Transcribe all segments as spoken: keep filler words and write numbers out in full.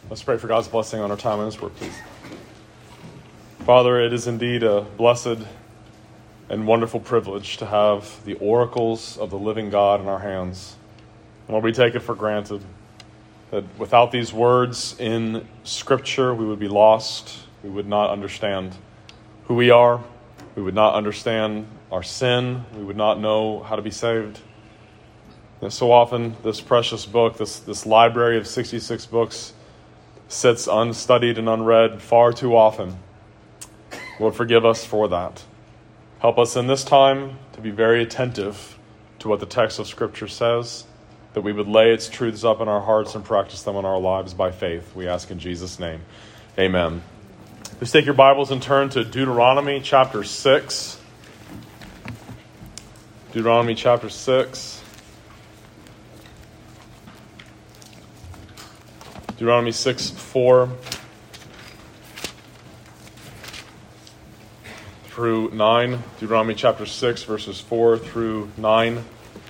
Let's pray for God's blessing on our time in His Word, please. Father, it is indeed a blessed and wonderful privilege to have the oracles of the living God in our hands. Lord, we take it for granted that without these words in Scripture, we would be lost. We would not understand who we are. We would not understand our sin. We would not know how to be saved. And so often, this precious book, this, this library of sixty-six books, sits unstudied and unread far too often. Lord, forgive us for that. Help us in this time to be very attentive to what the text of Scripture says, that we would lay its truths up in our hearts and practice them in our lives by faith. We ask in Jesus' name. Amen. Please take your Bibles and turn to Deuteronomy chapter six. Deuteronomy chapter six. Deuteronomy six, four through nine. Deuteronomy chapter six, verses four through nine.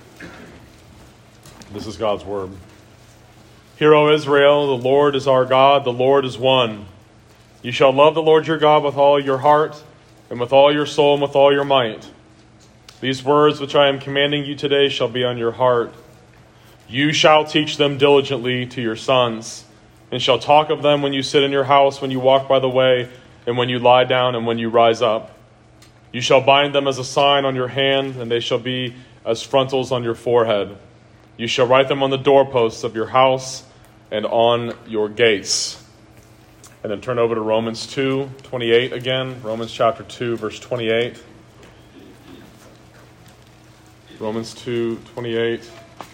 This is God's word. Hear, O Israel, the Lord is our God, the Lord is one. You shall love the Lord your God with all your heart, and with all your soul, and with all your might. These words which I am commanding you today shall be on your heart. You shall teach them diligently to your sons, and shall talk of them when you sit in your house, when you walk by the way, and when you lie down, and when you rise up. You shall bind them as a sign on your hand, and they shall be as frontals on your forehead. You shall write them on the doorposts of your house and on your gates. And then turn over to Romans two twenty-eight again. Romans chapter two, verse twenty-eight. Romans two twenty-eight.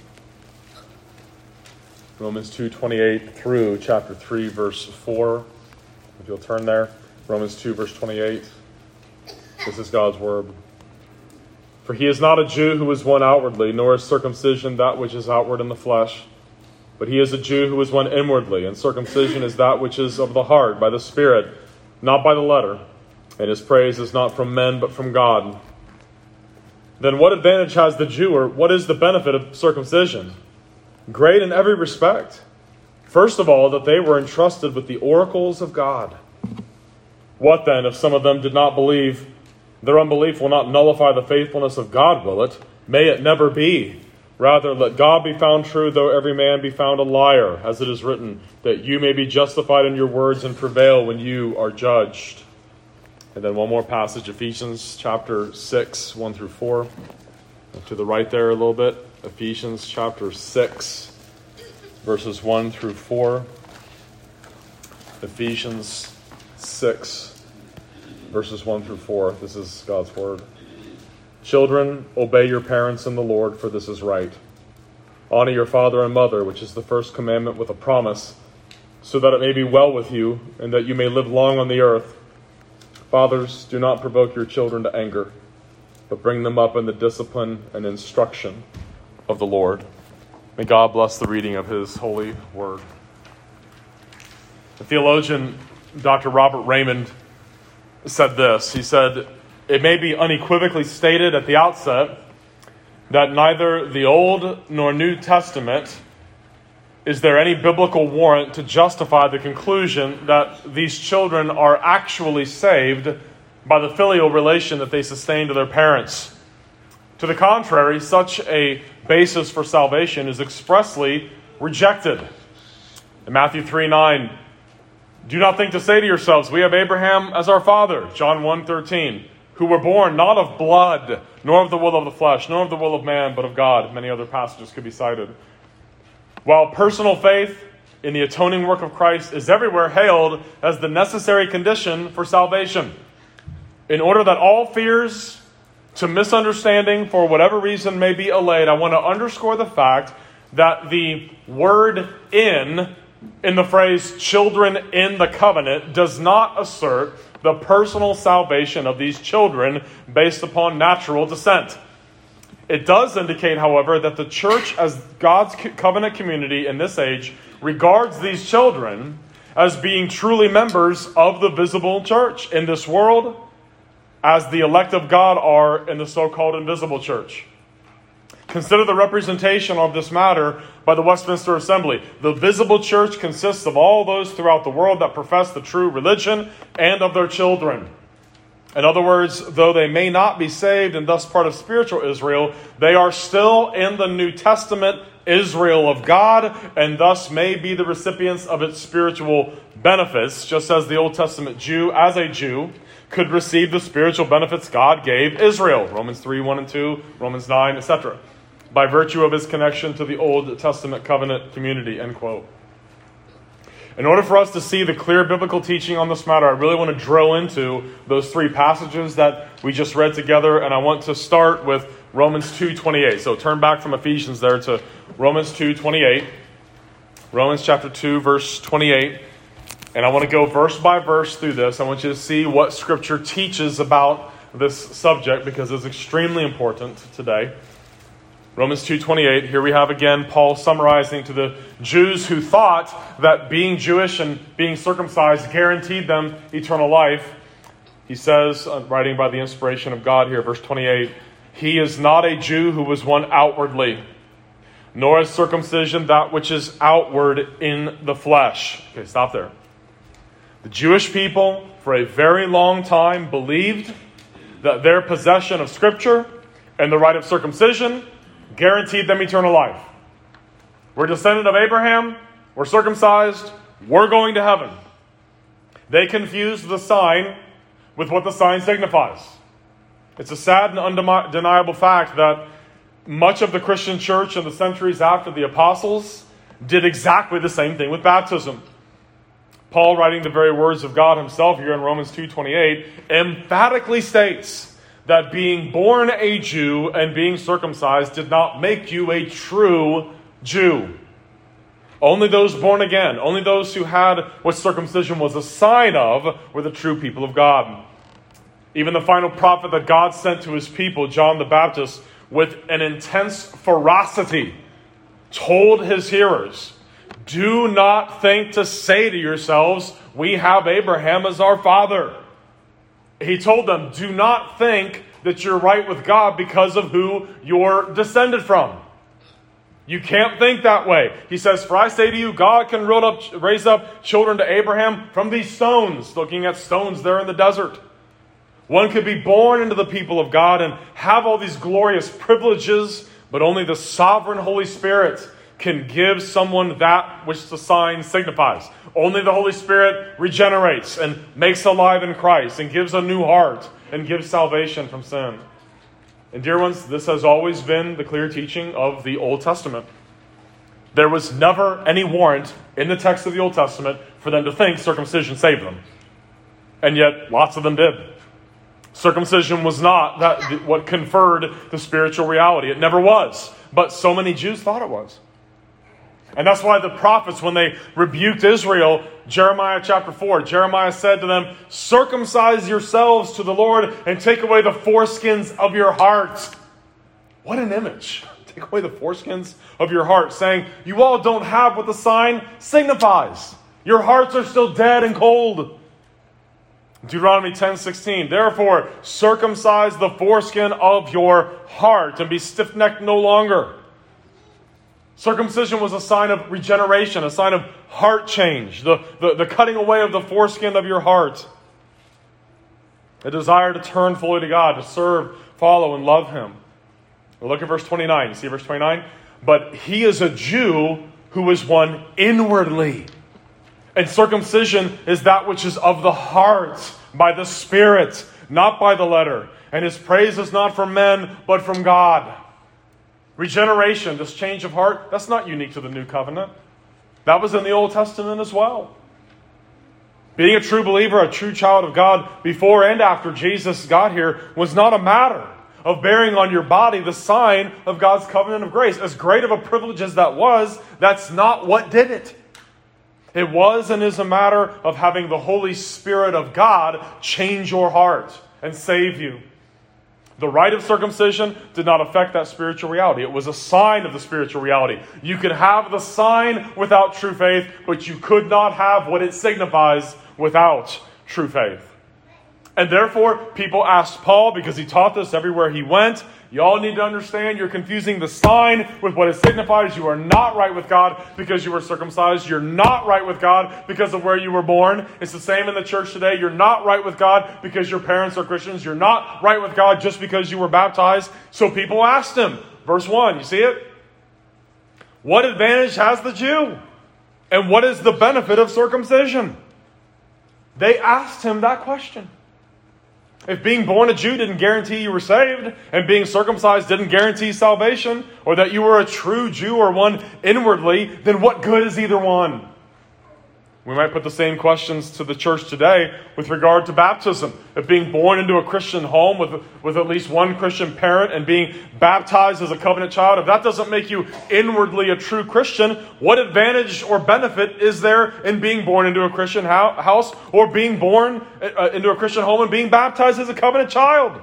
Romans two twenty-eight through chapter three, verse four. If you'll turn there. Romans two, verse twenty-eight. This is God's word. For he is not a Jew who is one outwardly, nor is circumcision that which is outward in the flesh. But he is a Jew who is one inwardly, and circumcision is that which is of the heart, by the Spirit, not by the letter. And his praise is not from men, but from God. Then what advantage has the Jew, or what is the benefit of circumcision? Great in every respect. First of all, that they were entrusted with the oracles of God. What then, if some of them did not believe? Their unbelief will not nullify the faithfulness of God, will it? May it never be. Rather, let God be found true, though every man be found a liar, as it is written, that you may be justified in your words and prevail when you are judged. And then one more passage, Ephesians chapter six, one through four. To the right there a little bit. Ephesians chapter six, verses one through four. Ephesians six, verses one through four. This is God's word. Children, obey your parents in the Lord, for this is right. Honor your father and mother, which is the first commandment with a promise, so that it may be well with you, and that you may live long on the earth. Fathers, do not provoke your children to anger, but bring them up in the discipline and instruction of the Lord. May God bless the reading of his holy word. The theologian, Doctor Robert Raymond, said this. He said, "It may be unequivocally stated at the outset that neither the Old nor New Testament is there any biblical warrant to justify the conclusion that these children are actually saved by the filial relation that they sustain to their parents. To the contrary, such a basis for salvation is expressly rejected. In Matthew three nine, do not think to say to yourselves, we have Abraham as our father, John one thirteen, who were born not of blood, nor of the will of the flesh, nor of the will of man, but of God. Many other passages could be cited. While personal faith in the atoning work of Christ is everywhere hailed as the necessary condition for salvation, in order that all fears to misunderstanding, for whatever reason, may be allayed, I want to underscore the fact that the word in, in the phrase children in the covenant, does not assert the personal salvation of these children based upon natural descent. It does indicate, however, that the church as God's covenant community in this age regards these children as being truly members of the visible church in this world, as the elect of God are in the so-called invisible church. Consider the representation of this matter by the Westminster Assembly. The visible church consists of all those throughout the world that profess the true religion and of their children. In other words, though they may not be saved and thus part of spiritual Israel, they are still in the New Testament Israel of God, and thus may be the recipients of its spiritual benefits, just as the Old Testament Jew, as a Jew, could receive the spiritual benefits God gave Israel. Romans three, one and two, Romans nine, et cetera. By virtue of his connection to the Old Testament covenant community, end quote. In order for us to see the clear biblical teaching on this matter, I really want to drill into those three passages that we just read together, and I want to start with Romans two twenty-eight. So turn back from Ephesians there to Romans two twenty-eight. Romans chapter two, verse twenty-eight. And I want to go verse by verse through this. I want you to see what Scripture teaches about this subject, because it's extremely important today. Romans two twenty-eight, here we have again Paul summarizing to the Jews who thought that being Jewish and being circumcised guaranteed them eternal life. He says, writing by the inspiration of God here, verse twenty-eight, he is not a Jew who was one outwardly, nor is circumcision that which is outward in the flesh. Okay, stop there. The Jewish people, for a very long time, believed that their possession of Scripture and the rite of circumcision guaranteed them eternal life. We're a descendant of Abraham. We're circumcised. We're going to heaven. They confused the sign with what the sign signifies. It's a sad and undeniable fact that much of the Christian church in the centuries after the apostles did exactly the same thing with baptism. Paul, writing the very words of God himself here in Romans two twenty-eight, emphatically states that being born a Jew and being circumcised did not make you a true Jew. Only those born again, only those who had what circumcision was a sign of, were the true people of God. Even the final prophet that God sent to his people, John the Baptist, with an intense ferocity, told his hearers, do not think to say to yourselves, we have Abraham as our father. He told them, do not think that you're right with God because of who you're descended from. You can't think that way. He says, for I say to you, God can raise up children to Abraham from these stones, looking at stones there in the desert. One could be born into the people of God and have all these glorious privileges, but only the sovereign Holy Spirit can give someone that which the sign signifies. Only the Holy Spirit regenerates and makes alive in Christ and gives a new heart and gives salvation from sin. And dear ones, this has always been the clear teaching of the Old Testament. There was never any warrant in the text of the Old Testament for them to think circumcision saved them. And yet, lots of them did. Circumcision was not that what conferred the spiritual reality. It never was. But so many Jews thought it was. And that's why the prophets, when they rebuked Israel, Jeremiah chapter four, Jeremiah said to them, circumcise yourselves to the Lord and take away the foreskins of your hearts. What an image. Take away the foreskins of your heart, saying, you all don't have what the sign signifies. Your hearts are still dead and cold. Deuteronomy ten sixteen, therefore circumcise the foreskin of your heart and be stiff-necked no longer. Circumcision was a sign of regeneration, a sign of heart change, the, the, the cutting away of the foreskin of your heart. A desire to turn fully to God, to serve, follow, and love Him. Well, look at verse twenty-nine. You see verse twenty-nine? But he is a Jew who is one inwardly. And circumcision is that which is of the heart, by the Spirit, not by the letter. And his praise is not from men, but from God. Regeneration, this change of heart, that's not unique to the New Covenant. That was in the Old Testament as well. Being a true believer, a true child of God, before and after Jesus got here, was not a matter of bearing on your body the sign of God's covenant of grace. As great of a privilege as that was, that's not what did it. It was and is a matter of having the Holy Spirit of God change your heart and save you. The rite of circumcision did not affect that spiritual reality. It was a sign of the spiritual reality. You could have the sign without true faith, but you could not have what it signifies without true faith. And therefore, people asked Paul, because he taught this everywhere he went, You all need to understand you're confusing the sign with what it signifies. You are not right with God because you were circumcised. You're not right with God because of where you were born. It's the same in the church today. You're not right with God because your parents are Christians. You're not right with God just because you were baptized. So people asked him, verse one, you see it? What advantage has the Jew? And what is the benefit of circumcision? They asked him that question. If being born a Jew didn't guarantee you were saved, and being circumcised didn't guarantee salvation, or that you were a true Jew or one inwardly, then what good is either one? We might put the same questions to the church today with regard to baptism. If being born into a Christian home with, with at least one Christian parent and being baptized as a covenant child, if that doesn't make you inwardly a true Christian, what advantage or benefit is there in being born into a Christian house or being born into a Christian home and being baptized as a covenant child?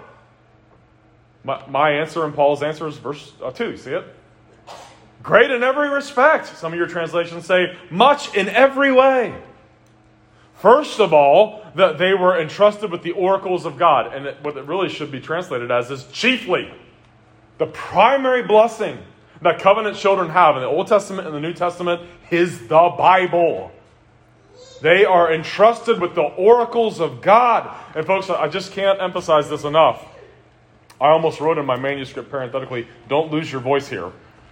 My, my answer and Paul's answer is verse two. You see it? Great in every respect. Some of your translations say, much in every way. First of all, that they were entrusted with the oracles of God. And what it really should be translated as is chiefly. The primary blessing that covenant children have in the Old Testament and the New Testament is the Bible. They are entrusted with the oracles of God. And folks, I just can't emphasize this enough. I almost wrote in my manuscript parenthetically, don't lose your voice here.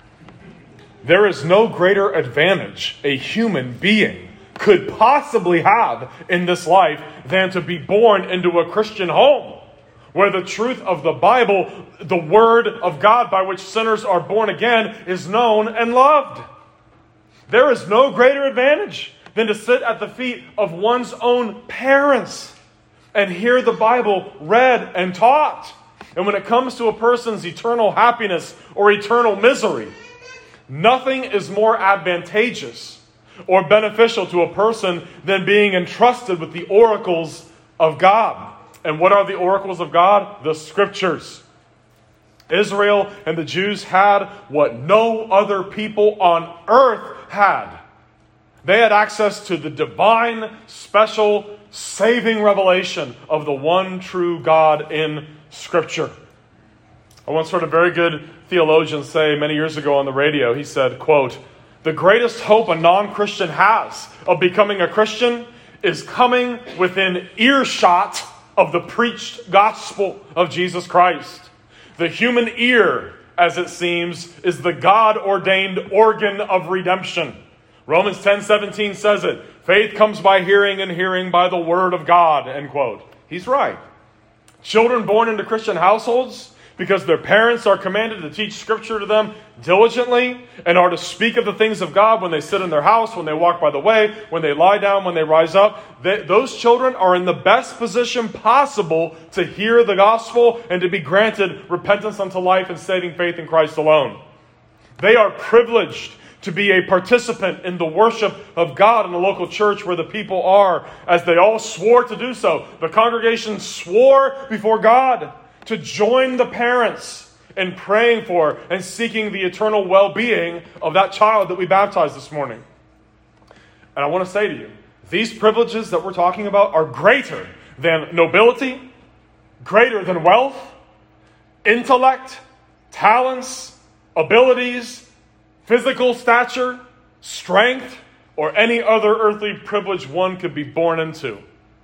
There is no greater advantage a human being could possibly have in this life than to be born into a Christian home, where the truth of the Bible, the Word of God by which sinners are born again, is known and loved. There is no greater advantage than to sit at the feet of one's own parents and hear the Bible read and taught. And when it comes to a person's eternal happiness or eternal misery, nothing is more advantageous or beneficial to a person than being entrusted with the oracles of God. And what are the oracles of God? The Scriptures. Israel and the Jews had what no other people on earth had. They had access to the divine, special, saving revelation of the one true God in Scripture. I once heard a very good theologian say many years ago on the radio, he said, quote, the greatest hope a non-Christian has of becoming a Christian is coming within earshot of the preached gospel of Jesus Christ. The human ear, as it seems, is the God-ordained organ of redemption. Romans ten seventeen says it. Faith comes by hearing, and hearing by the word of God, end quote. He's right. Children born into Christian households, because their parents are commanded to teach Scripture to them diligently and are to speak of the things of God when they sit in their house, when they walk by the way, when they lie down, when they rise up. They, those children are in the best position possible to hear the gospel and to be granted repentance unto life and saving faith in Christ alone. They are privileged to be a participant in the worship of God in the local church where the people are, as they all swore to do so. The congregation swore before God to join the parents in praying for and seeking the eternal well-being of that child that we baptized this morning. And I want to say to you, these privileges that we're talking about are greater than nobility, greater than wealth, intellect, talents, abilities, physical stature, strength, or any other earthly privilege one could be born into.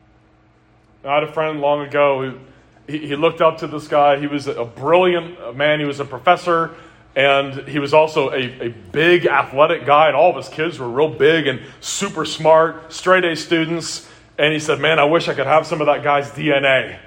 I had a friend long ago who He, he looked up to this guy. He was a brilliant man. He was a professor, and he was also a, a big athletic guy, and all of his kids were real big and super smart, straight-A students. And he said, man, I wish I could have some of that guy's D N A.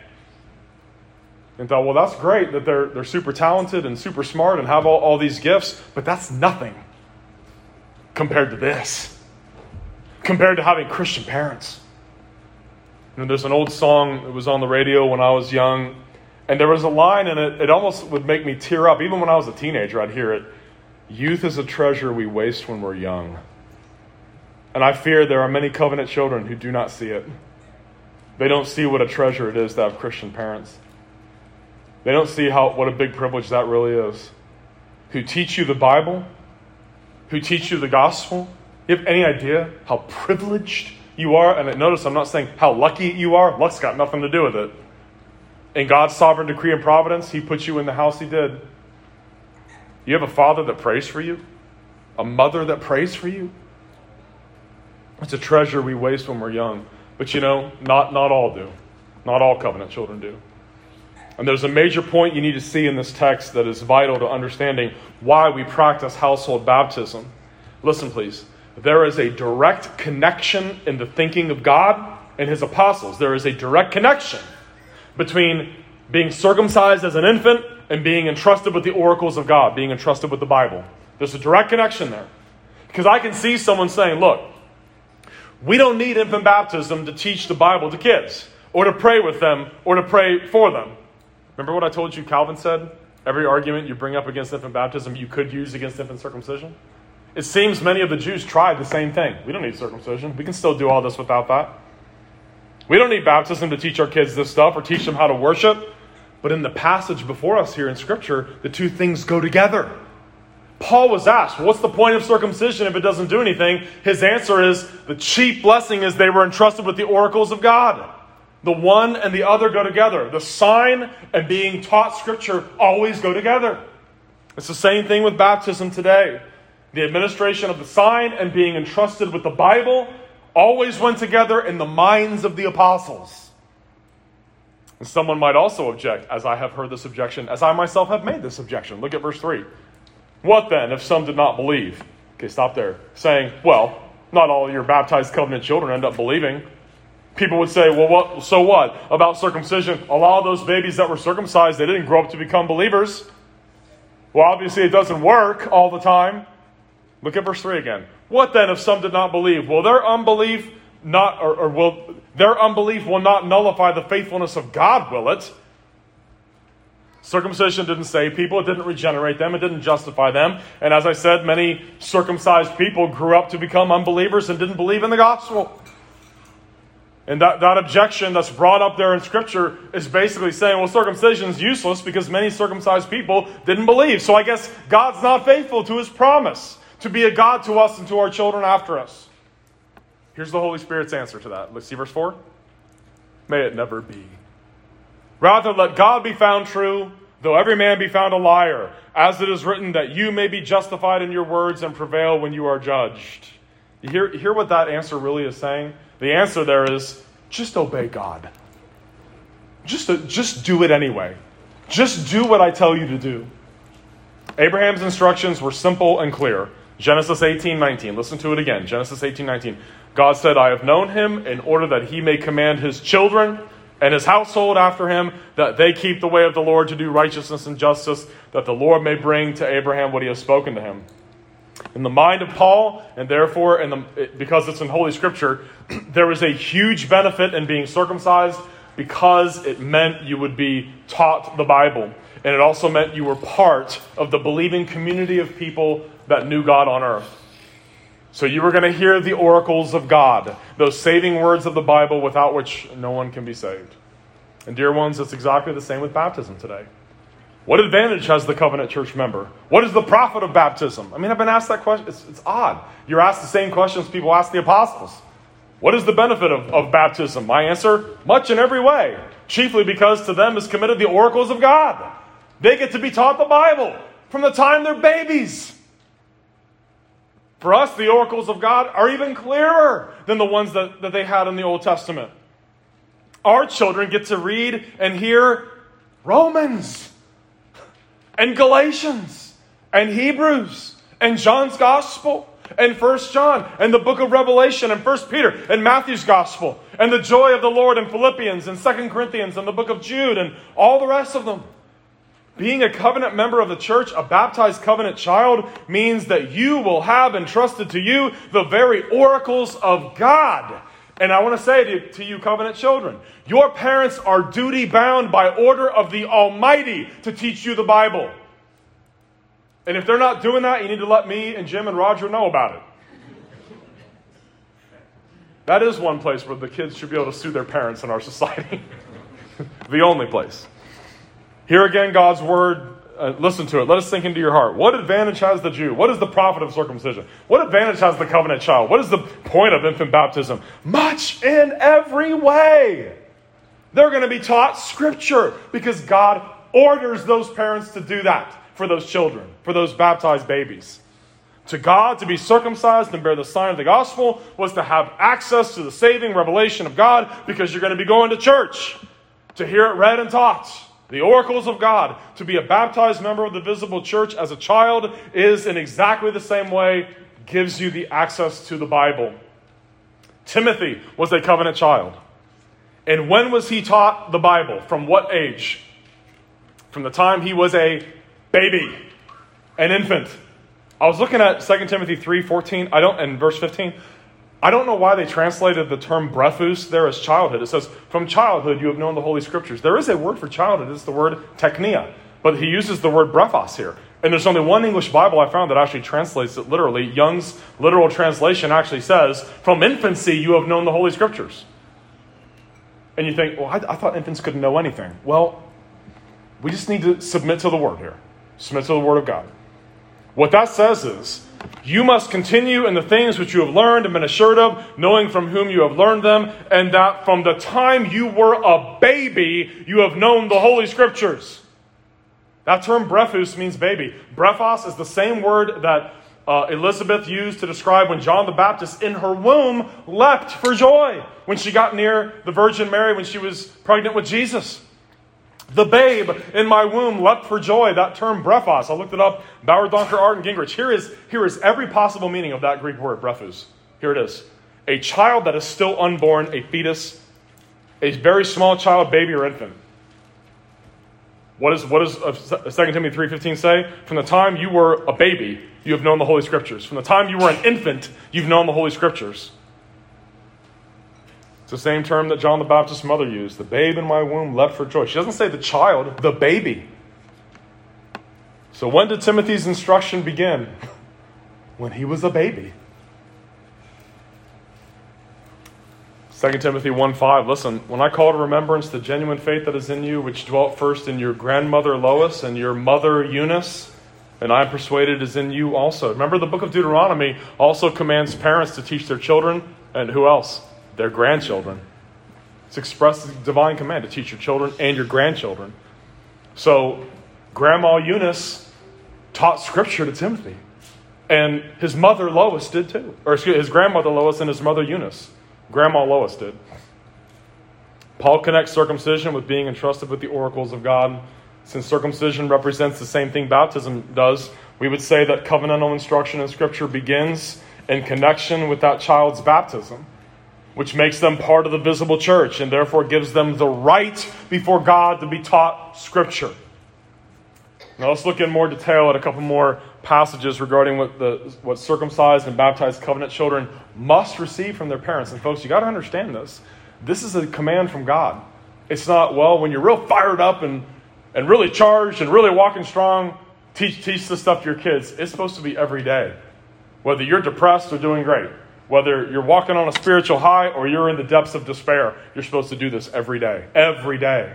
And thought, well, that's great that they're, they're super talented and super smart and have all, all these gifts, but that's nothing compared to this, compared to having Christian parents. And there's an old song that was on the radio when I was young, and there was a line in it, it almost would make me tear up. Even when I was a teenager, I'd hear it. Youth is a treasure we waste when we're young. And I fear there are many covenant children who do not see it. They don't see what a treasure it is to have Christian parents. They don't see how what a big privilege that really is. Who teach you the Bible, who teach you the gospel. You have any idea how privileged you are? And notice I'm not saying how lucky you are. Luck's got nothing to do with it. In God's sovereign decree and providence, he put you in the house he did. You have a father that prays for you, a mother that prays for you. It's a treasure we waste when we're young. But you know, not, not all do. Not all covenant children do. And there's a major point you need to see in this text that is vital to understanding why we practice household baptism. Listen, please. There is a direct connection in the thinking of God and his apostles. There is a direct connection between being circumcised as an infant and being entrusted with the oracles of God, being entrusted with the Bible. There's a direct connection there. Because I can see someone saying, look, we don't need infant baptism to teach the Bible to kids, or to pray with them, or to pray for them. Remember what I told you Calvin said? Every argument you bring up against infant baptism, you could use against infant circumcision. It seems many of the Jews tried the same thing. We don't need circumcision. We can still do all this without that. We don't need baptism to teach our kids this stuff or teach them how to worship. But in the passage before us here in Scripture, the two things go together. Paul was asked, well, what's the point of circumcision if it doesn't do anything? His answer is, the chief blessing is they were entrusted with the oracles of God. The one and the other go together. The sign and being taught Scripture always go together. It's the same thing with baptism today. The administration of the sign and being entrusted with the Bible always went together in the minds of the apostles. And someone might also object, as I have heard this objection, as I myself have made this objection. Look at verse three. What then if some did not believe? Okay, stop there. Saying, well, not all your baptized covenant children end up believing. People would say, well, what? So what about circumcision? A lot of those babies that were circumcised, they didn't grow up to become believers. Well, obviously it doesn't work all the time. Look at verse three again. What then if some did not believe? Will their unbelief not, or, or will their unbelief will not nullify the faithfulness of God, will it? Circumcision didn't save people. It didn't regenerate them. It didn't justify them. And as I said, many circumcised people grew up to become unbelievers and didn't believe in the gospel. And that, that objection that's brought up there in Scripture is basically saying, well, circumcision is useless because many circumcised people didn't believe. So I guess God's not faithful to his promise to be a God to us and to our children after us. Here's the Holy Spirit's answer to that. Let's see verse four. May it never be. Rather, let God be found true, though every man be found a liar, as it is written, that you may be justified in your words and prevail when you are judged. You hear, you hear what that answer really is saying? The answer there is, just obey God. Just, just do it anyway. Just do what I tell you to do. Abraham's instructions were simple and clear. Genesis eighteen nineteen. Listen to it again. Genesis eighteen nineteen. God said, I have known him in order that he may command his children and his household after him, that they keep the way of the Lord to do righteousness and justice, that the Lord may bring to Abraham what he has spoken to him. In the mind of Paul, and therefore, in the, because it's in Holy Scripture, there is a huge benefit in being circumcised because it meant you would be taught the Bible. And it also meant you were part of the believing community of people that knew God on earth. So you were going to hear the oracles of God, those saving words of the Bible without which no one can be saved. And dear ones, it's exactly the same with baptism today. What advantage has the covenant church member? What is the profit of baptism? I mean, I've been asked that question. It's, it's odd. You're asked the same questions people ask the apostles. What is the benefit of, of baptism? My answer, much in every way. Chiefly because to them is committed the oracles of God. They get to be taught the Bible from the time they're babies. For us, the oracles of God are even clearer than the ones that, that they had in the Old Testament. Our children get to read and hear Romans and Galatians and Hebrews and John's Gospel and First John and the book of Revelation and First Peter and Matthew's Gospel and the joy of the Lord in Philippians and Second Corinthians and the book of Jude and all the rest of them. Being a covenant member of the church, a baptized covenant child, means that you will have entrusted to you the very oracles of God. And I want to say to, to you, covenant children, your parents are duty bound by order of the Almighty to teach you the Bible. And if they're not doing that, you need to let me and Jim and Roger know about it. That is one place where the kids should be able to sue their parents in our society. The only place. Hear again God's word. Uh, listen to it. Let it sink into your heart. What advantage has the Jew? What is the profit of circumcision? What advantage has the covenant child? What is the point of infant baptism? Much in every way. They're going to be taught Scripture because God orders those parents to do that for those children, for those baptized babies. To God, to be circumcised and bear the sign of the gospel was to have access to the saving revelation of God, because you're going to be going to church to hear it read and taught. The oracles of God. To be a baptized member of the visible church as a child is in exactly the same way gives you the access to the Bible. Timothy was a covenant child. And when was he taught the Bible? From what age? From the time he was a baby, an infant. I was looking at Second Timothy three fourteen, I don't, and verse fifteen. I don't know why they translated the term brephus there as childhood. It says, from childhood you have known the Holy Scriptures. There is a word for childhood. It's the word teknia. But he uses the word brephos here. And there's only one English Bible I found that actually translates it literally. Young's literal translation actually says, from infancy you have known the Holy Scriptures. And you think, well, I, I thought infants couldn't know anything. Well, we just need to submit to the Word here. Submit to the Word of God. What that says is, you must continue in the things which you have learned and been assured of, knowing from whom you have learned them, and that from the time you were a baby, you have known the Holy Scriptures. That term brephus means baby. Brephos is the same word that uh, Elizabeth used to describe when John the Baptist in her womb leapt for joy when she got near the Virgin Mary when she was pregnant with Jesus. The babe in my womb leapt for joy. That term brephos. I looked it up. Bauer, Donker, Art, and Gingrich. Here is, here is every possible meaning of that Greek word, brephus. Here it is. A child that is still unborn, a fetus, a very small child, baby or infant. What, is, what does uh, Second Timothy three fifteen say? From the time you were a baby, you have known the Holy Scriptures. From the time you were an infant, you've known the Holy Scriptures. It's the same term that John the Baptist's mother used. The babe in my womb leapt for joy. She doesn't say the child, the baby. So when did Timothy's instruction begin? When he was a baby. Second Timothy one five, listen, when I call to remembrance the genuine faith that is in you, which dwelt first in your grandmother Lois and your mother Eunice, and I am persuaded is in you also. Remember, the book of Deuteronomy also commands parents to teach their children, and who else? Their grandchildren. It's expressed as a divine command to teach your children and your grandchildren. So, Grandma Eunice taught Scripture to Timothy. And his mother Lois did too. Or excuse me, his grandmother Lois and his mother Eunice. Grandma Lois did. Paul connects circumcision with being entrusted with the oracles of God. Since circumcision represents the same thing baptism does, we would say that covenantal instruction in Scripture begins in connection with that child's baptism, which makes them part of the visible church and therefore gives them the right before God to be taught Scripture. Now let's look in more detail at a couple more passages regarding what the what circumcised and baptized covenant children must receive from their parents. And folks, you got to understand this. This is a command from God. It's not, well, when you're real fired up and, and really charged and really walking strong, teach, teach this stuff to your kids. It's supposed to be every day. Whether you're depressed or doing great. Whether you're walking on a spiritual high or you're in the depths of despair, you're supposed to do this every day. Every day.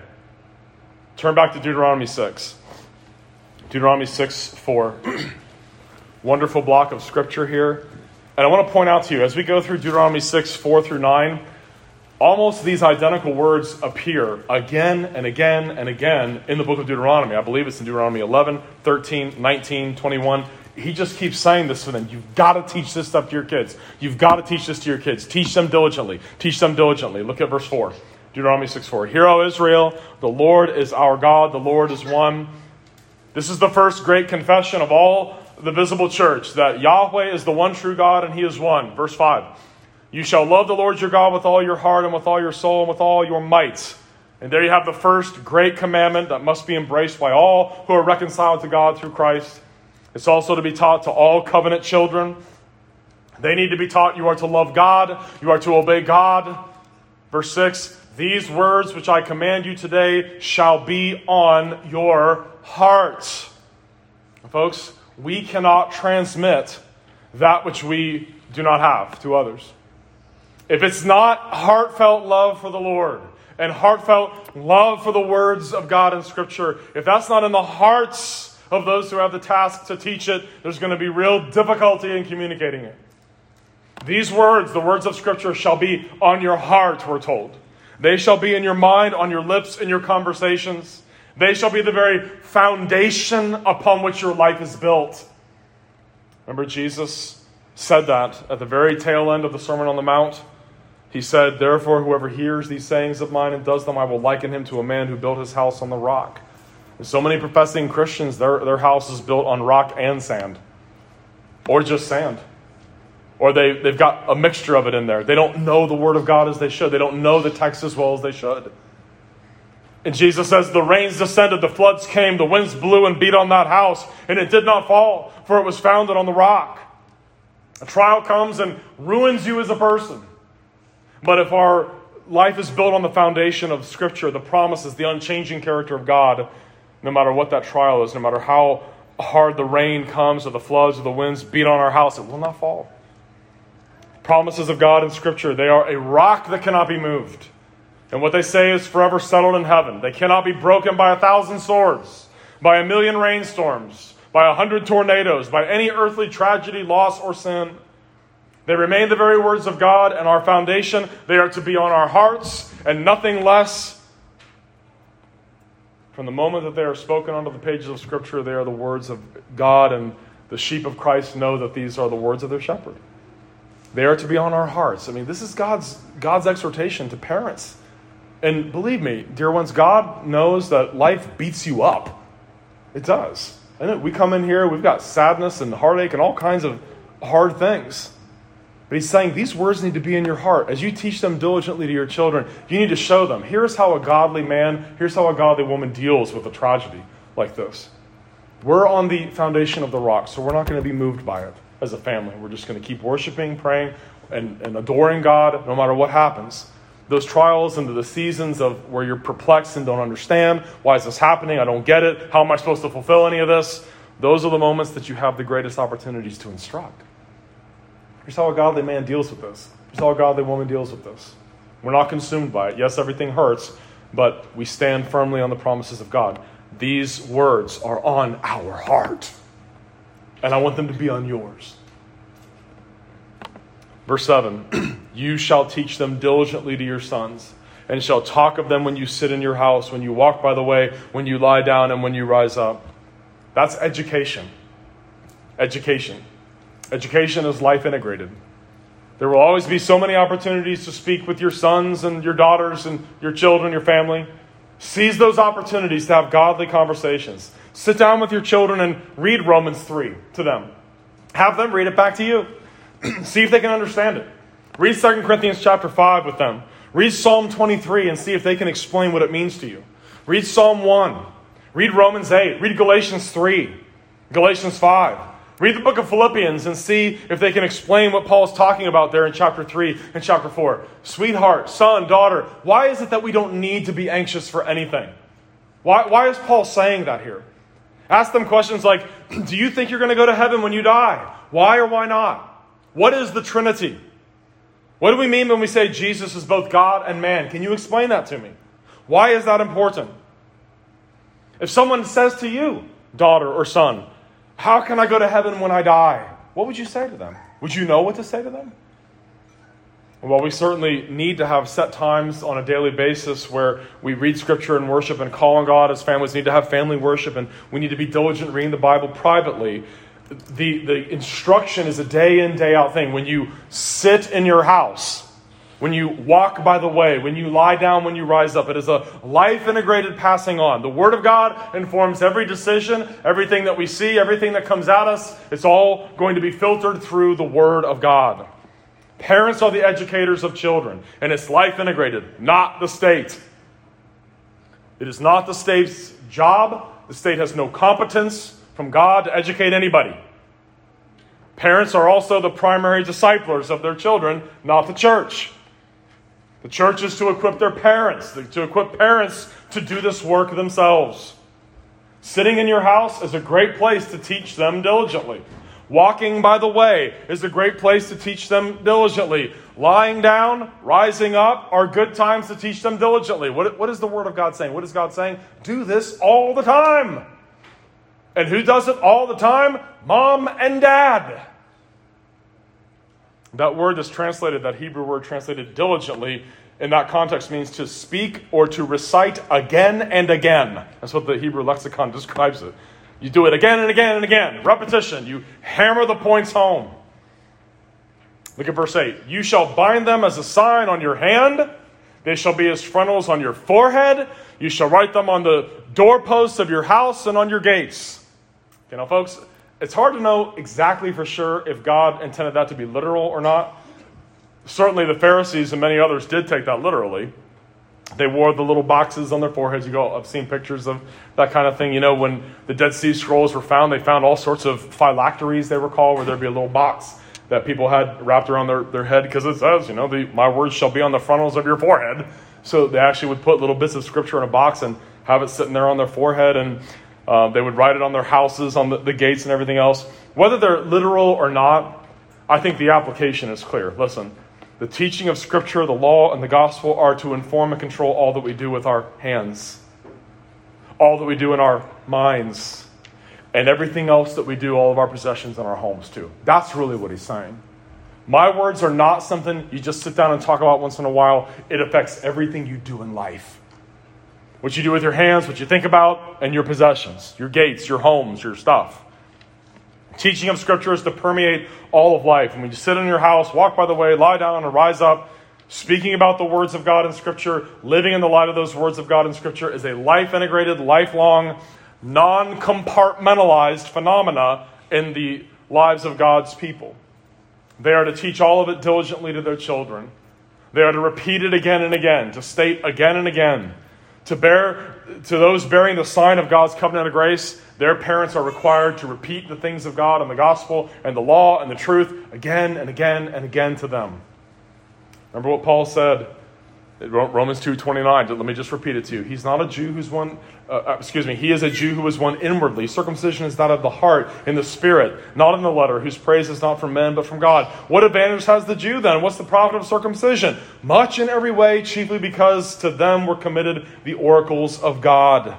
Turn back to Deuteronomy six. Deuteronomy six four. Wonderful block of Scripture here. And I want to point out to you, as we go through Deuteronomy six four through nine, almost these identical words appear again and again and again in the book of Deuteronomy. I believe it's in Deuteronomy eleven, thirteen, nineteen, twenty-one. He just keeps saying this to them. You've got to teach this stuff to your kids. You've got to teach this to your kids. Teach them diligently. Teach them diligently. Look at verse four. Deuteronomy six four. Hear, O Israel, the Lord is our God. The Lord is one. This is the first great confession of all the visible church, that Yahweh is the one true God and He is one. Verse five. You shall love the Lord your God with all your heart and with all your soul and with all your might. And there you have the first great commandment that must be embraced by all who are reconciled to God through Christ. It's also to be taught to all covenant children. They need to be taught you are to love God. You are to obey God. Verse six. These words which I command you today shall be on your heart. Folks, we cannot transmit that which we do not have to others. If it's not heartfelt love for the Lord and heartfelt love for the words of God in Scripture, if that's not in the hearts of those who have the task to teach it, there's going to be real difficulty in communicating it. These words, the words of Scripture, shall be on your heart, we're told. They shall be in your mind, on your lips, in your conversations. They shall be the very foundation upon which your life is built. Remember, Jesus said that at the very tail end of the Sermon on the Mount. He said, therefore, whoever hears these sayings of mine and does them, I will liken him to a man who built his house on the rock. And so many professing Christians, their, their house is built on rock and sand. Or just sand. Or they, they've got a mixture of it in there. They don't know the Word of God as they should. They don't know the text as well as they should. And Jesus says, the rains descended, the floods came, the winds blew and beat on that house, and it did not fall, for it was founded on the rock. A trial comes and ruins you as a person. But if our life is built on the foundation of Scripture, the promises, the unchanging character of God, no matter what that trial is, no matter how hard the rain comes or the floods or the winds beat on our house, it will not fall. Promises of God in Scripture, they are a rock that cannot be moved. And what they say is forever settled in heaven. They cannot be broken by a thousand swords, by a million rainstorms, by a hundred tornadoes, by any earthly tragedy, loss, or sin. They remain the very words of God and our foundation. They are to be on our hearts and nothing less. From the moment that they are spoken onto the pages of Scripture, they are the words of God, and the sheep of Christ know that these are the words of their shepherd. They are to be on our hearts. I mean, this is God's God's exhortation to parents. And believe me, dear ones, God knows that life beats you up. It does. And we come in here, we've got sadness and heartache and all kinds of hard things. But he's saying these words need to be in your heart. As you teach them diligently to your children, you need to show them, here's how a godly man, here's how a godly woman deals with a tragedy like this. We're on the foundation of the rock, so we're not going to be moved by it as a family. We're just going to keep worshiping, praying, and, and adoring God no matter what happens. Those trials and the seasons of where you're perplexed and don't understand, why is this happening? I don't get it. How am I supposed to fulfill any of this? Those are the moments that you have the greatest opportunities to instruct. Here's how a godly man deals with this. Here's how a godly woman deals with this. We're not consumed by it. Yes, everything hurts, but we stand firmly on the promises of God. These words are on our heart, and I want them to be on yours. Verse seven, you shall teach them diligently to your sons, and shall talk of them when you sit in your house, when you walk by the way, when you lie down, and when you rise up. That's education. Education. Education is life integrated. There will always be so many opportunities to speak with your sons and your daughters and your children, your family. Seize those opportunities to have godly conversations. Sit down with your children and read Romans three to them. Have them read it back to you. See if they can understand it. Read Second Corinthians chapter five with them. Read Psalm twenty-three and see if they can explain what it means to you. Read Psalm one. Read Romans eight. Read Galatians three. Galatians five. Read the book of Philippians and see if they can explain what Paul is talking about there in chapter three and chapter four. Sweetheart, son, daughter, why is it that we don't need to be anxious for anything? Why, why is Paul saying that here? Ask them questions like, do you think you're going to go to heaven when you die? Why or why not? What is the Trinity? What do we mean when we say Jesus is both God and man? Can you explain that to me? Why is that important? If someone says to you, daughter or son, how can I go to heaven when I die? What would you say to them? Would you know what to say to them? Well, we certainly need to have set times on a daily basis where we read Scripture and worship and call on God. As families need to have family worship, and we need to be diligent reading the Bible privately. The, the instruction is a day in, day out thing. When you sit in your house, when you walk by the way, when you lie down, when you rise up, it is a life-integrated passing on. The Word of God informs every decision, everything that we see, everything that comes at us. It's all going to be filtered through the Word of God. Parents are the educators of children, and it's life-integrated, not the state. It is not the state's job. The state has no competence from God to educate anybody. Parents are also the primary disciplers of their children, not the church. The church is to equip their parents, to equip parents to do this work themselves. Sitting in your house is a great place to teach them diligently. Walking by the way is a great place to teach them diligently. Lying down, rising up are good times to teach them diligently. What, what is the Word of God saying? What is God saying? Do this all the time. And who does it all the time? Mom and Dad. That word that's translated, that Hebrew word translated diligently, in that context means to speak or to recite again and again. That's what the Hebrew lexicon describes it. You do it again and again and again. Repetition. You hammer the points home. Look at verse eight. You shall bind them as a sign on your hand. They shall be as frontals on your forehead. You shall write them on the doorposts of your house and on your gates. Okay, now folks, it's hard to know exactly for sure if God intended that to be literal or not. Certainly the Pharisees and many others did take that literally. They wore the little boxes on their foreheads. You go, I've seen pictures of that kind of thing. You know, when the Dead Sea Scrolls were found, they found all sorts of phylacteries, they were called, where there'd be a little box that people had wrapped around their, their head, because it says, you know, the, my words shall be on the frontals of your forehead. So they actually would put little bits of scripture in a box and have it sitting there on their forehead, and uh, they would write it on their houses, on the, the gates and everything else. Whether they're literal or not, I think the application is clear. Listen, the teaching of Scripture, the law, and the gospel are to inform and control all that we do with our hands, all that we do in our minds, and everything else that we do, all of our possessions in our homes too. That's really what he's saying. My words are not something you just sit down and talk about once in a while. It affects everything you do in life. What you do with your hands, what you think about, and your possessions, your gates, your homes, your stuff. Teaching of Scripture is to permeate all of life. And when you sit in your house, walk by the way, lie down and rise up, speaking about the words of God in Scripture, living in the light of those words of God in Scripture is a life-integrated, lifelong, non-compartmentalized phenomena in the lives of God's people. They are to teach all of it diligently to their children. They are to repeat it again and again, to state again and again. To bear, to those bearing the sign of God's covenant of grace, their parents are required to repeat the things of God and the gospel and the law and the truth again and again and again to them. Remember what Paul said in Romans two twenty-nine. Let me just repeat it to you. He's not a Jew who's one, uh, excuse me, he is a Jew who is one inwardly. Circumcision is that of the heart, in the spirit, not in the letter, whose praise is not from men but from God. What advantage has the Jew then? What's the profit of circumcision? Much in every way, chiefly because to them were committed the oracles of God.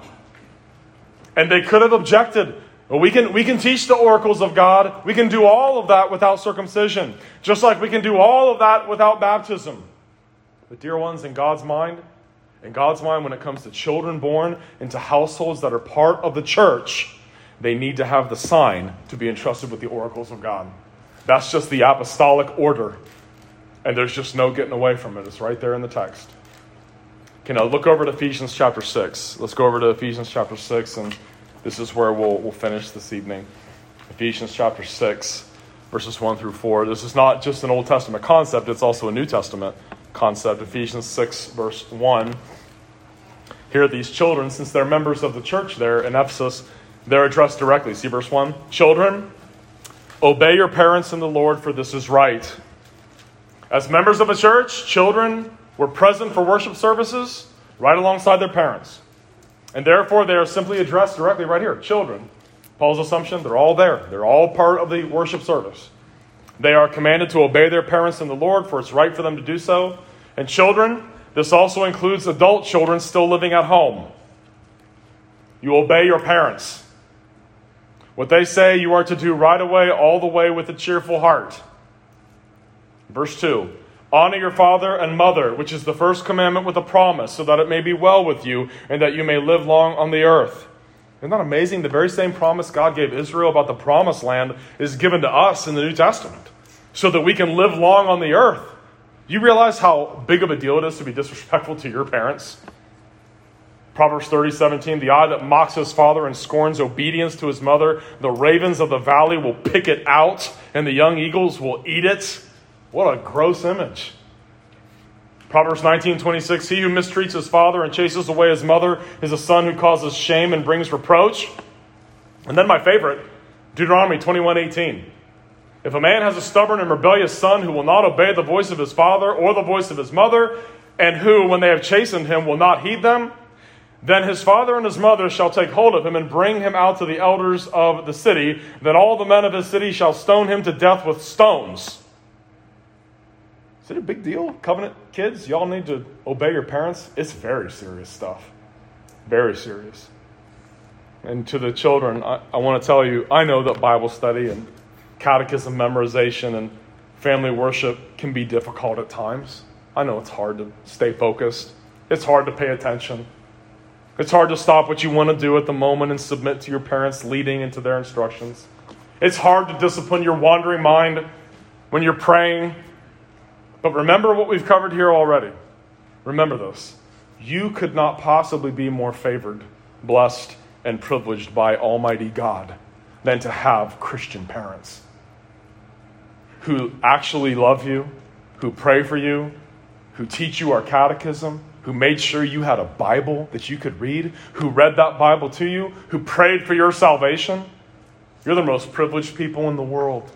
And they could have objected. Well, we can we can teach the oracles of God. We can do all of that without circumcision. Just like we can do all of that without baptism. But dear ones, in God's mind, in God's mind when it comes to children born into households that are part of the church, they need to have the sign to be entrusted with the oracles of God. That's just the apostolic order. And there's just no getting away from it. It's right there in the text. Okay, now look over to Ephesians chapter six. Let's go over to Ephesians chapter six, and this is where we'll we'll finish this evening. Ephesians chapter six, verses one through four. This is not just an Old Testament concept, it's also a New Testament concept. Ephesians six, verse one. Here, these children, since they're members of the church there in Ephesus, they're addressed directly. See verse one? Children, obey your parents in the Lord, for this is right. As members of a church, children were present for worship services right alongside their parents. And therefore, they are simply addressed directly right here. Children. Paul's assumption, they're all there. They're all part of the worship service. They are commanded to obey their parents in the Lord, for it's right for them to do so. And children, this also includes adult children still living at home. You obey your parents. What they say you are to do right away, all the way with a cheerful heart. Verse two. Honor your father and mother, which is the first commandment with a promise, so that it may be well with you and that you may live long on the earth. Isn't that amazing? The very same promise God gave Israel about the promised land is given to us in the New Testament, so that we can live long on the earth. Do you realize how big of a deal it is to be disrespectful to your parents? Proverbs thirty seventeen, the eye that mocks his father and scorns obedience to his mother, the ravens of the valley will pick it out, and the young eagles will eat it. What a gross image. Proverbs nineteen twenty-six, he who mistreats his father and chases away his mother is a son who causes shame and brings reproach. And then my favorite, Deuteronomy twenty-one eighteen. If a man has a stubborn and rebellious son who will not obey the voice of his father or the voice of his mother, and who, when they have chastened him, will not heed them, then his father and his mother shall take hold of him and bring him out to the elders of the city. Then all the men of his city shall stone him to death with stones. Is it a big deal? Covenant kids, y'all need to obey your parents? It's very serious stuff. Very serious. And to the children, I, I want to tell you, I know that Bible study and catechism memorization and family worship can be difficult at times. I know it's hard to stay focused. It's hard to pay attention. It's hard to stop what you want to do at the moment and submit to your parents' leading into their instructions. It's hard to discipline your wandering mind when you're praying. But remember what we've covered here already. Remember this. You could not possibly be more favored, blessed, and privileged by Almighty God than to have Christian parents who actually love you, who pray for you, who teach you our catechism, who made sure you had a Bible that you could read, who read that Bible to you, who prayed for your salvation. You're the most privileged people in the world.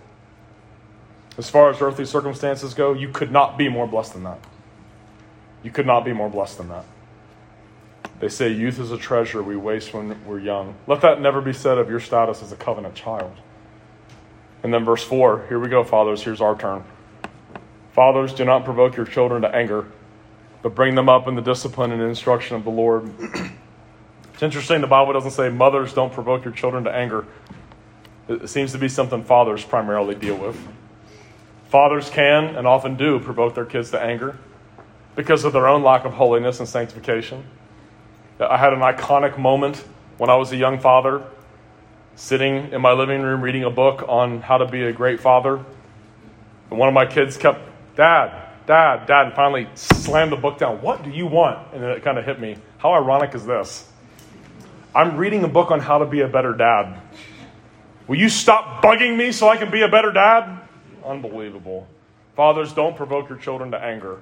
As far as earthly circumstances go, you could not be more blessed than that. You could not be more blessed than that. They say youth is a treasure we waste when we're young. Let that never be said of your status as a covenant child. And then verse four, here we go, fathers, here's our turn. Fathers, do not provoke your children to anger, but bring them up in the discipline and instruction of the Lord. It's interesting, the Bible doesn't say mothers don't provoke your children to anger. It seems to be something fathers primarily deal with. Fathers can and often do provoke their kids to anger because of their own lack of holiness and sanctification. I had an iconic moment when I was a young father, sitting in my living room reading a book on how to be a great father. And one of my kids kept, Dad, Dad, Dad, and finally slammed the book down. What do you want? And then it kind of hit me. How ironic is this? I'm reading a book on how to be a better dad. Will you stop bugging me so I can be a better dad? Unbelievable. Fathers, don't provoke your children to anger.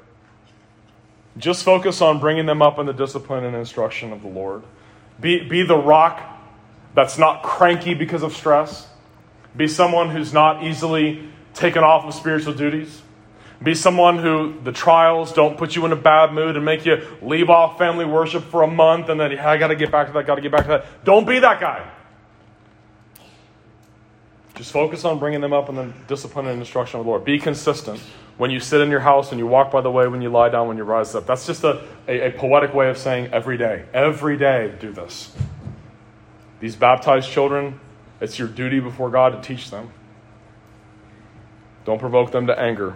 Just focus on bringing them up in the discipline and instruction of the Lord. Be, be the rock that's not cranky because of stress. Be someone who's not easily taken off of spiritual duties. Be someone who the trials don't put you in a bad mood and make you leave off family worship for a month and then, yeah, I got to get back to that, got to get back to that. Don't be that guy. Just focus on bringing them up in the discipline and instruction of the Lord. Be consistent when you sit in your house and you walk by the way, when you lie down, when you rise up. That's just a, a, a poetic way of saying every day. Every day do this. These baptized children, it's your duty before God to teach them. Don't provoke them to anger.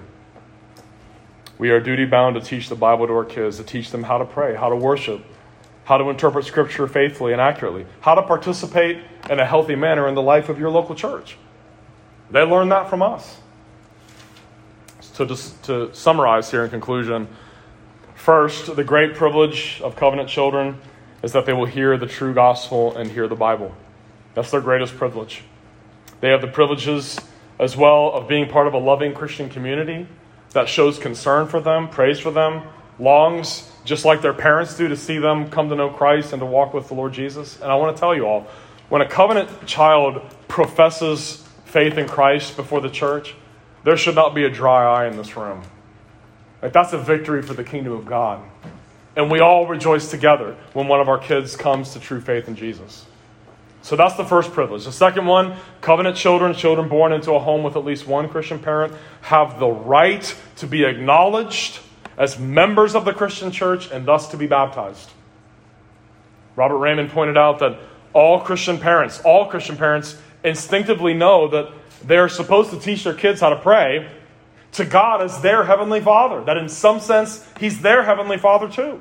We are duty bound to teach the Bible to our kids, to teach them how to pray, how to worship, how to interpret Scripture faithfully and accurately, how to participate in a healthy manner in the life of your local church. They learn that from us. So just to summarize here in conclusion, first, the great privilege of covenant children is that they will hear the true gospel and hear the Bible. That's their greatest privilege. They have the privileges as well of being part of a loving Christian community that shows concern for them, prays for them, longs, just like their parents do, to see them come to know Christ and to walk with the Lord Jesus. And I want to tell you all, when a covenant child professes faith in Christ before the church, there should not be a dry eye in this room. Like, that's a victory for the kingdom of God. And we all rejoice together when one of our kids comes to true faith in Jesus. So that's the first privilege. The second one, covenant children, children born into a home with at least one Christian parent, have the right to be acknowledged as members of the Christian church and thus to be baptized. Robert Raymond pointed out that all Christian parents, all Christian parents instinctively know that they're supposed to teach their kids how to pray to God as their heavenly Father. That in some sense, He's their heavenly Father too.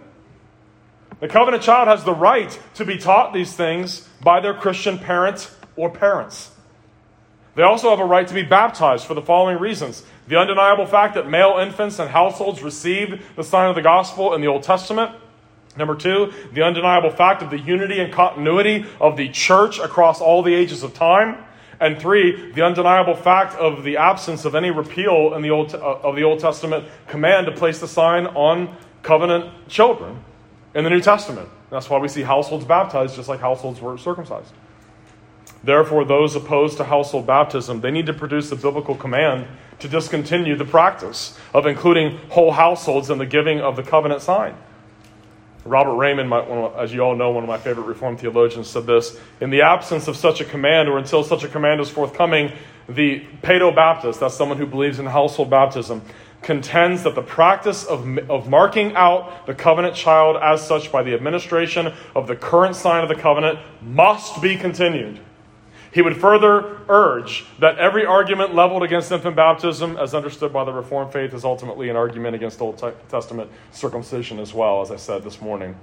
The covenant child has the right to be taught these things by their Christian parent or parents. They also have a right to be baptized for the following reasons. The undeniable fact that male infants and households received the sign of the gospel in the Old Testament. Number two, the undeniable fact of the unity and continuity of the church across all the ages of time. And three, the undeniable fact of the absence of any repeal in the Old, uh, of the Old Testament command to place the sign on covenant children in the New Testament. That's why we see households baptized just like households were circumcised. Therefore, those opposed to household baptism, they need to produce a biblical command to discontinue the practice of including whole households in the giving of the covenant sign. Robert Raymond, my, as you all know, one of my favorite Reformed theologians, said this: in the absence of such a command, or until such a command is forthcoming, the Paedo-Baptist, that's someone who believes in household baptism, contends that the practice of, of marking out the covenant child as such by the administration of the current sign of the covenant must be continued. He would further urge that every argument leveled against infant baptism, as understood by the Reformed faith, is ultimately an argument against Old Testament circumcision as well, as I said this morning.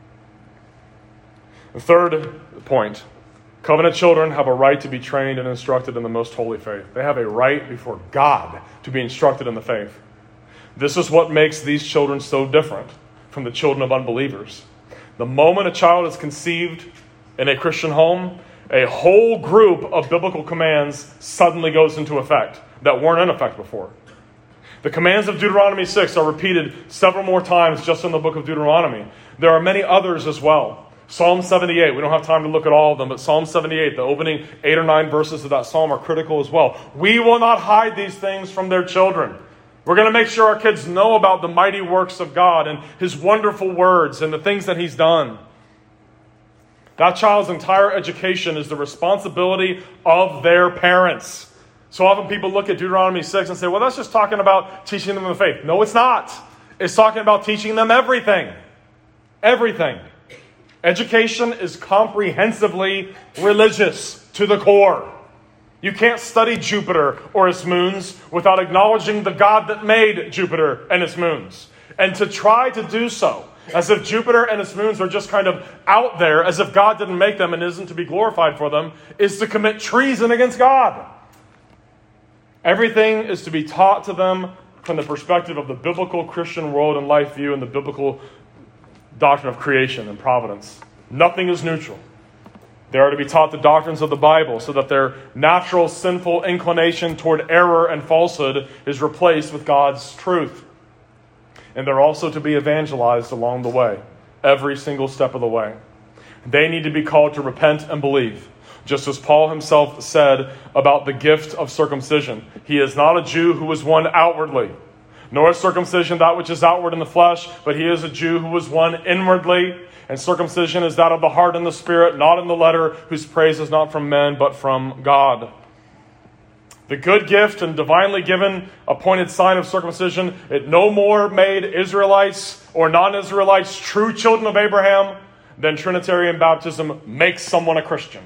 The third point, covenant children have a right to be trained and instructed in the most holy faith. They have a right before God to be instructed in the faith. This is what makes these children so different from the children of unbelievers. The moment a child is conceived in a Christian home, a whole group of biblical commands suddenly goes into effect that weren't in effect before. The commands of Deuteronomy six are repeated several more times just in the book of Deuteronomy. There are many others as well. Psalm seventy-eight, we don't have time to look at all of them, but Psalm seventy-eight, the opening eight or nine verses of that psalm are critical as well. We will not hide these things from their children. We're going to make sure our kids know about the mighty works of God and His wonderful words and the things that He's done. That child's entire education is the responsibility of their parents. So often people look at Deuteronomy six and say, well, that's just talking about teaching them the faith. No, it's not. It's talking about teaching them everything. Everything. Education is comprehensively religious to the core. You can't study Jupiter or its moons without acknowledging the God that made Jupiter and its moons. And to try to do so, as if Jupiter and its moons are just kind of out there, as if God didn't make them and isn't to be glorified for them, is to commit treason against God. Everything is to be taught to them from the perspective of the biblical Christian world and life view and the biblical doctrine of creation and providence. Nothing is neutral. They are to be taught the doctrines of the Bible so that their natural sinful inclination toward error and falsehood is replaced with God's truth. And they're also to be evangelized along the way, every single step of the way. They need to be called to repent and believe, just as Paul himself said about the gift of circumcision. He is not a Jew who is one outwardly, nor is circumcision that which is outward in the flesh, but he is a Jew who is one inwardly. And circumcision is that of the heart and the spirit, not in the letter, whose praise is not from men, but from God. The good gift and divinely given appointed sign of circumcision, it no more made Israelites or non-Israelites true children of Abraham than Trinitarian baptism makes someone a Christian.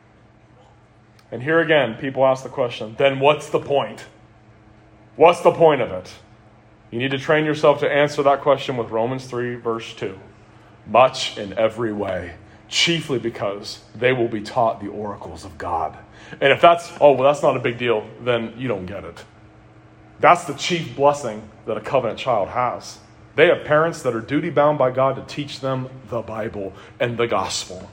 And here again, people ask the question, then what's the point? What's the point of it? You need to train yourself to answer that question with Romans three, verse two. Much in every way, chiefly because they will be taught the oracles of God. And if that's, oh, well, that's not a big deal, then you don't get it. That's the chief blessing that a covenant child has. They have parents that are duty-bound by God to teach them the Bible and the gospel.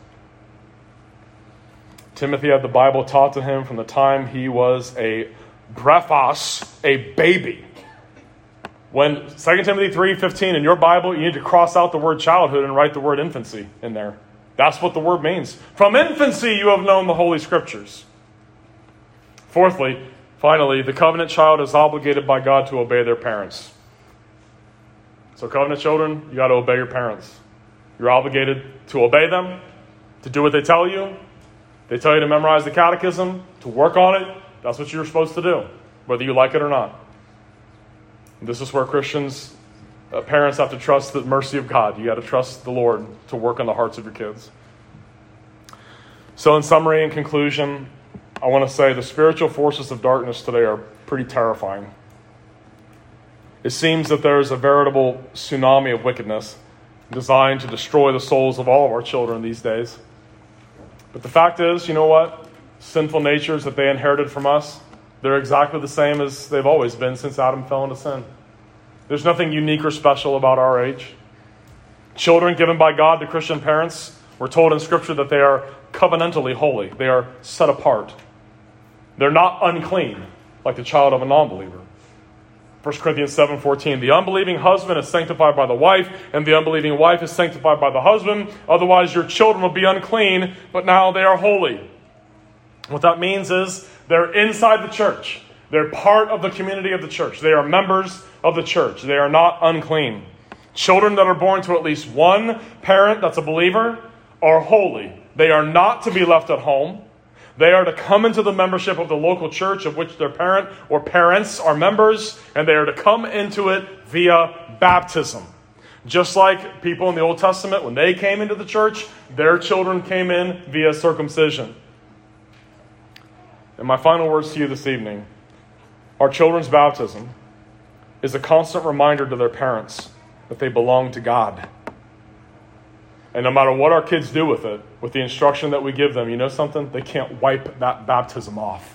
Timothy had the Bible taught to him from the time he was a brephos, a baby. When Second Timothy three fifteen in your Bible, you need to cross out the word childhood and write the word infancy in there. That's what the word means. From infancy you have known the Holy Scriptures. Fourthly, finally, the covenant child is obligated by God to obey their parents. So covenant children, you got to obey your parents. You're obligated to obey them, to do what they tell you. They tell you to memorize the catechism, to work on it. That's what you're supposed to do, whether you like it or not. This is where Christians, uh, parents have to trust the mercy of God. You got to trust the Lord to work on the hearts of your kids. So in summary and conclusion, I want to say the spiritual forces of darkness today are pretty terrifying. It seems that there is a veritable tsunami of wickedness designed to destroy the souls of all of our children these days. But the fact is, you know what? Sinful natures that they inherited from us, they're exactly the same as they've always been since Adam fell into sin. There's nothing unique or special about our age. Children given by God to Christian parents, we're told in Scripture that they are covenantally holy. They are set apart. They're not unclean like the child of a non-believer. First Corinthians seven fourteen, the unbelieving husband is sanctified by the wife, and the unbelieving wife is sanctified by the husband. Otherwise your children will be unclean, but now they are holy. What that means is they're inside the church. They're part of the community of the church. They are members of the church. They are not unclean. Children that are born to at least one parent that's a believer are holy. They are not to be left at home. They are to come into the membership of the local church of which their parent or parents are members, and they are to come into it via baptism. Just like people in the Old Testament, when they came into the church, their children came in via circumcision. And my final words to you this evening, our children's baptism is a constant reminder to their parents that they belong to God. And no matter what our kids do with it, with the instruction that we give them, you know something? They can't wipe that baptism off.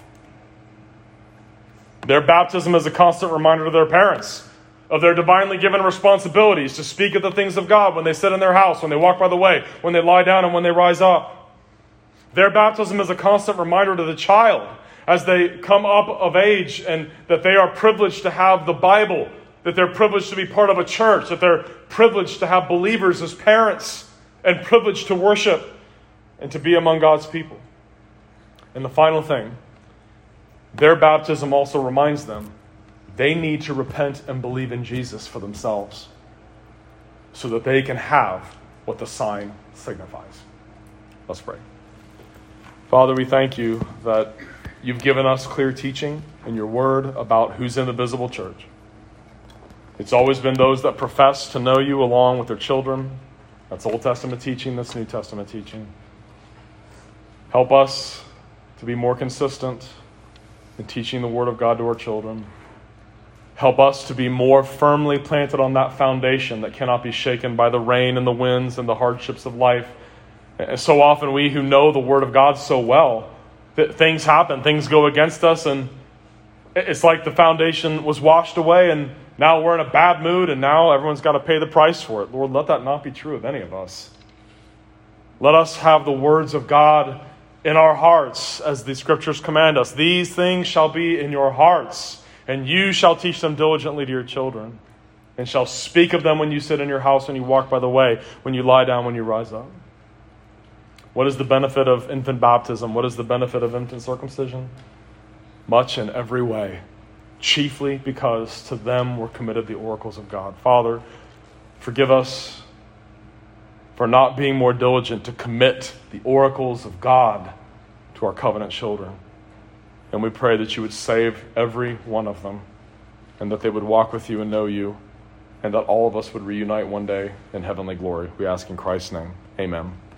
Their baptism is a constant reminder to their parents of their divinely given responsibilities to speak of the things of God when they sit in their house, when they walk by the way, when they lie down, and when they rise up. Their baptism is a constant reminder to the child as they come up of age, and that they are privileged to have the Bible, that they're privileged to be part of a church, that they're privileged to have believers as parents, and privileged to worship and to be among God's people. And the final thing, their baptism also reminds them they need to repent and believe in Jesus for themselves so that they can have what the sign signifies. Let's pray. Father, we thank you that you've given us clear teaching in your word about who's in the visible church. It's always been those that profess to know you along with their children. That's Old Testament teaching, that's New Testament teaching. Help us to be more consistent in teaching the word of God to our children. Help us to be more firmly planted on that foundation that cannot be shaken by the rain and the winds and the hardships of life. And so often we who know the word of God so well, that things happen, things go against us, and it's like the foundation was washed away and now we're in a bad mood and now everyone's got to pay the price for it. Lord, let that not be true of any of us. Let us have the words of God in our hearts as the scriptures command us. These things shall be in your hearts, and you shall teach them diligently to your children, and shall speak of them when you sit in your house, when you walk by the way, when you lie down, when you rise up. What is the benefit of infant baptism? What is the benefit of infant circumcision? Much in every way, chiefly because to them were committed the oracles of God. Father, forgive us for not being more diligent to commit the oracles of God to our covenant children. And we pray that you would save every one of them, and that they would walk with you and know you, and that all of us would reunite one day in heavenly glory. We ask in Christ's name. Amen.